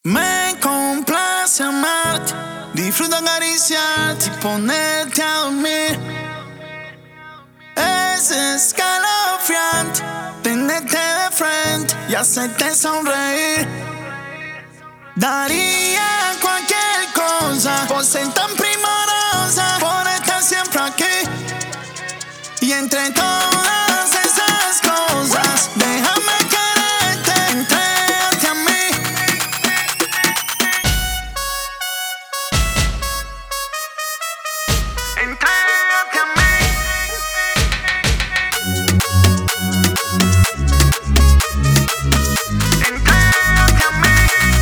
Me complace amarte, disfruto acariciarte y ponerte a dormir. Es escalofriante tenerte de frente y hacerte sonreír. Daría cualquier cosa por ser tan primorosa, por estar siempre aquí. Y entre todas esas cosas, déjame quererte, entrégate a mí. Entrégate a mí. Entrégate a mí.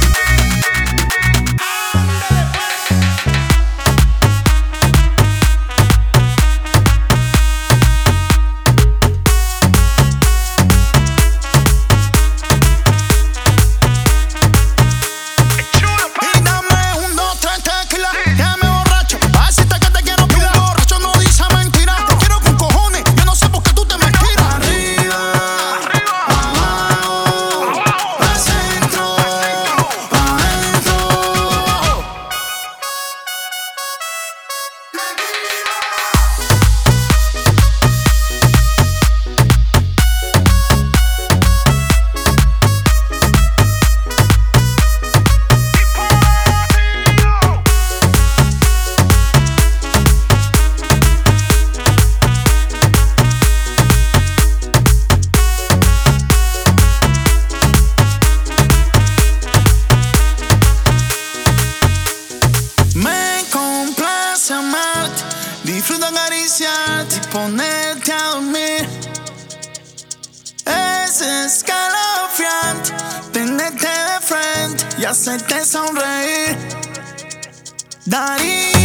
Disfruto acariciarte y ponerte a dormir. Es escalofriante tenerte de frente y hacerte sonreír. Daría